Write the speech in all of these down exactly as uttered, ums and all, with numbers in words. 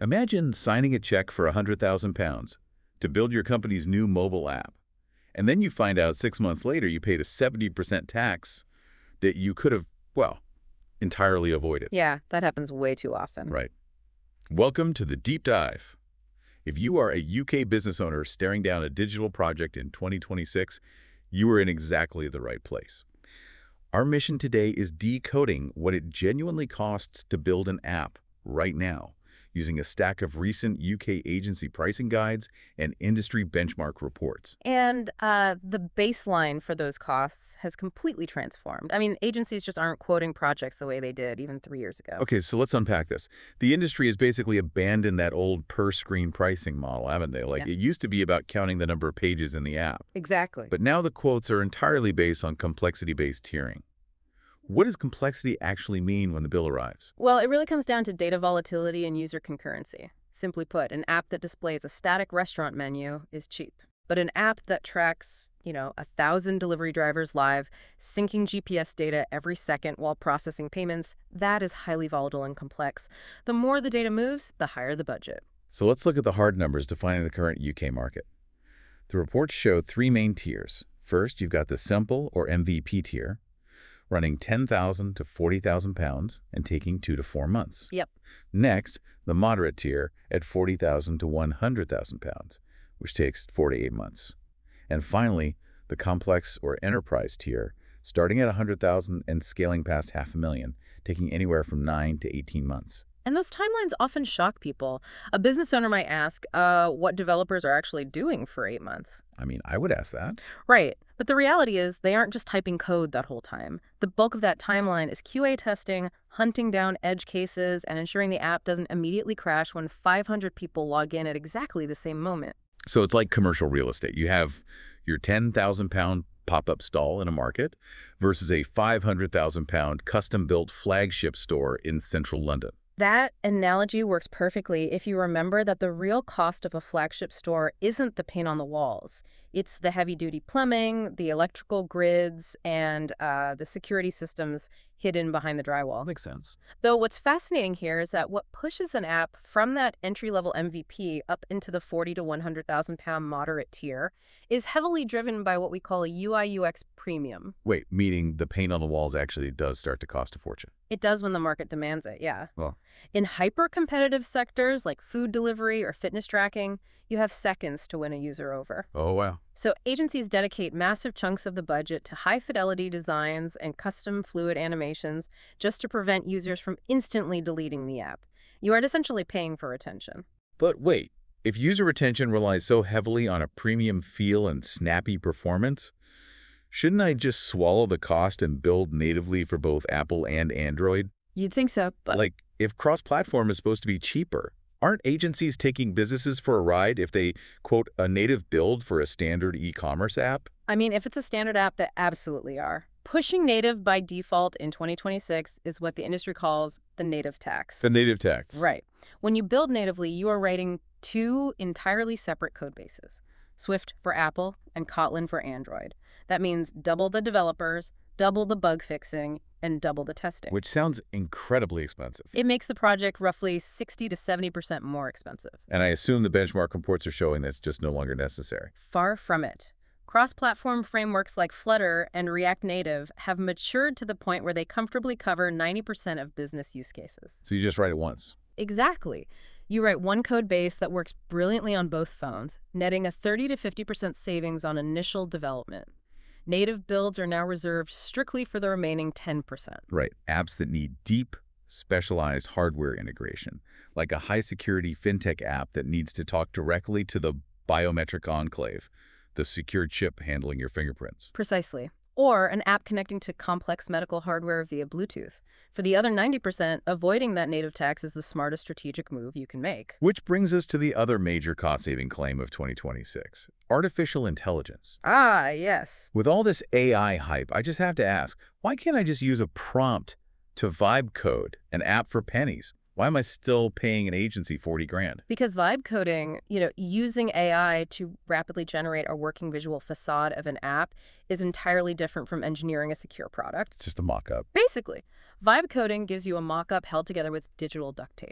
Imagine signing a check for one hundred thousand pounds to build your company's new mobile app. And then you find out six months later you paid a seventy percent tax that you could have, well, entirely avoided. Yeah, that happens way too often. Right. Welcome to the Deep Dive. If you are a U K business owner staring down a digital project in twenty twenty-six, you are in exactly the right place. Our mission today is decoding what it genuinely costs to build an app right now, using a stack of recent U K agency pricing guides and industry benchmark reports. And uh, the baseline for those costs has completely transformed. I mean, agencies just aren't quoting projects the way they did even three years ago. Okay, so let's unpack this. The industry has basically abandoned that old per-screen pricing model, haven't they? Like, Yeah. It used to be about counting the number of pages in the app. Exactly. But now the quotes are entirely based on complexity-based tiering. What does complexity actually mean when the bill arrives? Well, it really comes down to data volatility and user concurrency. Simply put, an app that displays a static restaurant menu is cheap. But an app that tracks, you know, a thousand delivery drivers live, syncing G P S data every second while processing payments, that is highly volatile and complex. The more the data moves, the higher the budget. So let's look at the hard numbers defining the current U K market. The reports show three main tiers. First, you've got the simple or M V P tier, running ten thousand to forty thousand pounds and taking two to four months. Yep. Next, the moderate tier at forty thousand to one hundred thousand pounds, which takes four to eight months. And finally, the complex or enterprise tier, starting at one hundred thousand and scaling past half a million, taking anywhere from nine to eighteen months. And those timelines often shock people. A business owner might ask uh, what developers are actually doing for eight months. I mean, I would ask that. Right. But the reality is they aren't just typing code that whole time. The bulk of that timeline is Q A testing, hunting down edge cases, and ensuring the app doesn't immediately crash when five hundred people log in at exactly the same moment. So it's like commercial real estate. You have your ten thousand pound pop-up stall in a market versus a five hundred thousand pound custom-built flagship store in central London. That analogy works perfectly if you remember that the real cost of a flagship store isn't the paint on the walls. It's the heavy-duty plumbing, the electrical grids, and uh, the security systems hidden behind the drywall. Makes sense. Though what's fascinating here is that what pushes an app from that entry-level M V P up into the forty to one hundred thousand pound moderate tier is heavily driven by what we call a U I U X premium. Wait, meaning the paint on the walls actually does start to cost a fortune. It does when the market demands it, yeah. Well, In hyper-competitive sectors like food delivery or fitness tracking, you have seconds to win a user over. oh wow. So agencies dedicate massive chunks of the budget to high-fidelity designs and custom fluid animations just to prevent users from instantly deleting the app. You are essentially paying for attention. But wait, if user retention relies so heavily on a premium feel and snappy performance, shouldn't I just swallow the cost and build natively for both Apple and Android? You'd think so, but Like, if cross-platform is supposed to be cheaper, aren't agencies taking businesses for a ride if they, quote, a native build for a standard e-commerce app? I mean, if it's a standard app, they absolutely are. Pushing native by default in twenty twenty-six is what the industry calls the native tax. The native tax. Right. When you build natively, you are writing two entirely separate code bases, Swift for Apple and Kotlin for Android. That means double the developers, double the bug fixing, and double the testing. Which sounds incredibly expensive. It makes the project roughly sixty to seventy percent more expensive. And I assume the benchmark reports are showing that's just no longer necessary. Far from it. Cross-platform frameworks like Flutter and React Native have matured to the point where they comfortably cover ninety percent of business use cases. So you just write it once. Exactly. You write one code base that works brilliantly on both phones, netting a thirty to fifty percent savings on initial development. Native builds are now reserved strictly for the remaining ten percent. Right. Apps that need deep, specialized hardware integration, like a high-security fintech app that needs to talk directly to the biometric enclave, the secure chip handling your fingerprints. Precisely. Or an app connecting to complex medical hardware via Bluetooth. For the other ninety percent, avoiding that native tax is the smartest strategic move you can make. Which brings us to the other major cost-saving claim of twenty twenty-six, artificial intelligence. Ah, yes. With all this A I hype, I just have to ask, why can't I just use a prompt to vibe code an app for pennies? Why am I still paying an agency forty grand? Because vibe coding, you know, using A I to rapidly generate a working visual facade of an app is entirely different from engineering a secure product. It's just a mock-up. Basically, vibe coding gives you a mock-up held together with digital duct tape.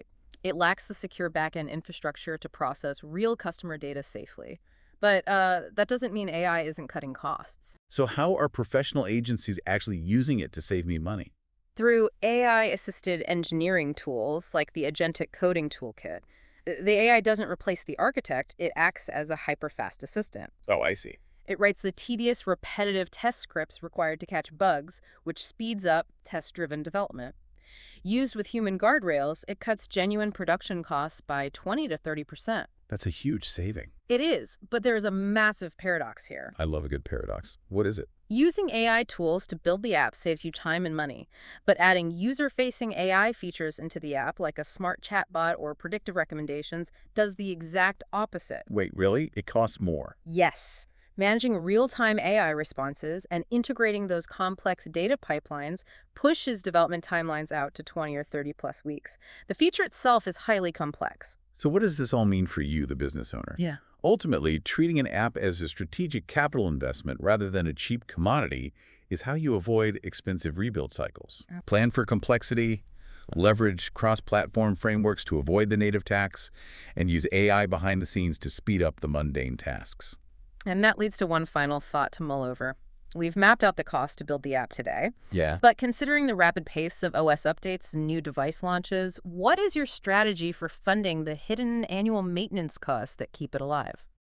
It lacks the secure backend infrastructure to process real customer data safely. But uh, that doesn't mean A I isn't cutting costs. So how are professional agencies actually using it to save me money? Through A I-assisted engineering tools like the Agentic Coding Toolkit, the A I doesn't replace the architect, it acts as a hyper-fast assistant. Oh, I see. It writes the tedious, repetitive test scripts required to catch bugs, which speeds up test-driven development. Used with human guardrails, it cuts genuine production costs by twenty to thirty percent. That's a huge saving. It is, but there is a massive paradox here. I love a good paradox. What is it? Using A I tools to build the app saves you time and money, but adding user-facing A I features into the app, like a smart chatbot or predictive recommendations, does the exact opposite. Wait, really? It costs more. Yes. Managing real-time A I responses and integrating those complex data pipelines pushes development timelines out to twenty or thirty plus weeks. The feature itself is highly complex. So what does this all mean for you, the business owner? Yeah. Ultimately, treating an app as a strategic capital investment rather than a cheap commodity is how you avoid expensive rebuild cycles. Plan for complexity, leverage cross-platform frameworks to avoid the native tax, and use A I behind the scenes to speed up the mundane tasks. And that leads to one final thought to mull over. We've mapped out the cost to build the app today. Yeah. But considering the rapid pace of O S updates and new device launches, what is your strategy for funding the hidden annual maintenance costs that keep it alive?